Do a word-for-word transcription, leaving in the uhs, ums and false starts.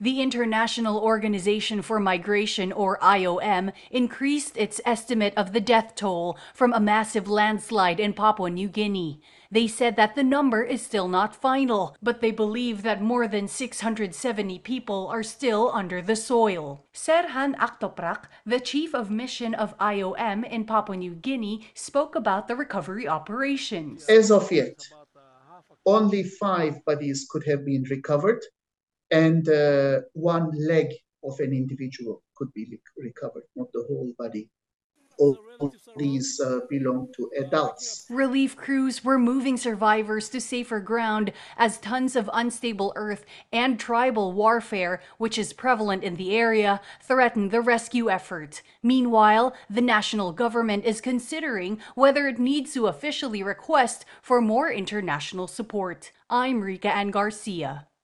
The International Organization for Migration, or I O M, increased its estimate of the death toll from a massive landslide in Papua New Guinea. They said that the number is still not final, but they believe that more than six hundred seventy people are still under the soil. Serhan Aktoprak, the chief of mission of I O M in Papua New Guinea, spoke about the recovery operations. As of yet, only five bodies could have been recovered, and uh, one leg of an individual could be recovered, not the whole body. All these uh, belong to adults. Relief crews were moving survivors to safer ground as tons of unstable earth and tribal warfare, which is prevalent in the area, threaten the rescue effort. Meanwhile, the national government is considering whether it needs to officially request for more international support. I'm Rika Ann Garcia.